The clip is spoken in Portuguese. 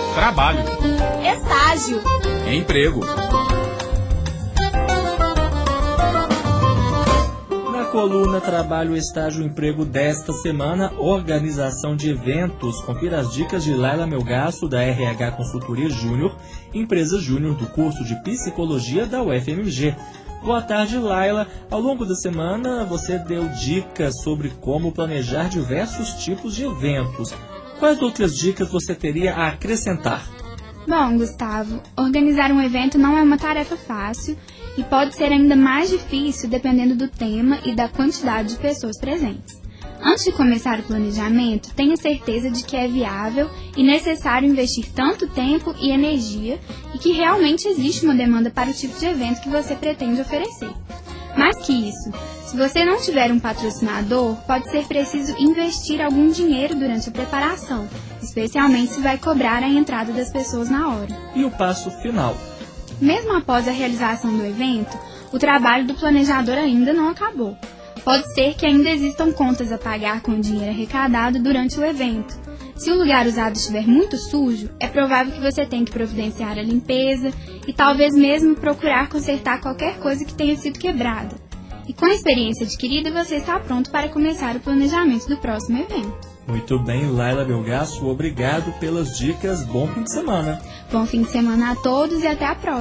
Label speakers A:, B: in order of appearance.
A: trabalho,
B: estágio,
A: emprego.
C: Na coluna Trabalho, Estágio, Emprego desta semana, organização de eventos. Confira as dicas de Laila Melgaço, da RH Consultoria Júnior, empresa júnior do curso de Psicologia da UFMG. Boa tarde, Laila. Ao longo da semana, você deu dicas sobre como planejar diversos tipos de eventos. Quais outras dicas você teria a acrescentar?
D: Bom, Gustavo, organizar um evento não é uma tarefa fácil e pode ser ainda mais difícil dependendo do tema e da quantidade de pessoas presentes. Antes de começar o planejamento, tenha certeza de que é viável e necessário investir tanto tempo e energia e que realmente existe uma demanda para o tipo de evento que você pretende oferecer. Mais que isso, se você não tiver um patrocinador, pode ser preciso investir algum dinheiro durante a preparação, especialmente se vai cobrar a entrada das pessoas na hora.
C: E o passo final?
D: Mesmo após a realização do evento, o trabalho do planejador ainda não acabou. Pode ser que ainda existam contas a pagar com o dinheiro arrecadado durante o evento. Se o lugar usado estiver muito sujo, é provável que você tenha que providenciar a limpeza e talvez mesmo procurar consertar qualquer coisa que tenha sido quebrada. E com a experiência adquirida, você está pronto para começar o planejamento do próximo evento.
C: Muito bem, Laila Melgaço, obrigado pelas dicas. Bom fim de semana.
D: Bom fim de semana a todos e até a próxima.